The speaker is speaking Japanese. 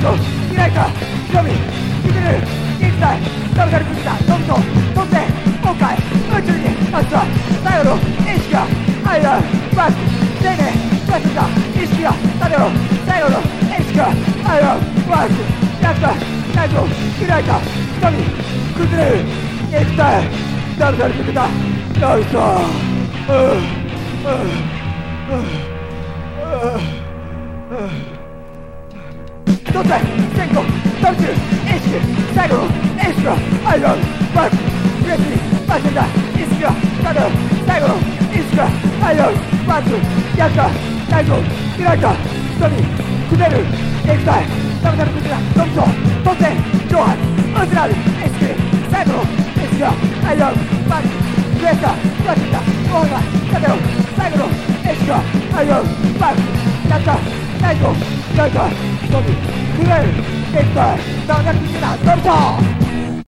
と開いた瞳見てる現在ダブダルクギター飛ぶと飛んで今回宇宙に明日最後の意識がアイアンバック丁寧ガスが意識が立てろ最後の意識がアイアンバックやった最後開いた瞳崩れる肉体ダブダルクギターナウサどっち先行ダブチュー意識最後の意識がアイアンバックプレスにマシンだ意識が立てろ最後の意識がアイアンバックやった最後開いた瞳崩れる肉体ダブダルクギター飛びそう突然上発渦なる意識最後の意識がアイアンバックプレスがマシンだご飯が立てろ最後の意識がアイアンバックやった最後開いた瞳崩れる肉体ダブダルクギター飛びそう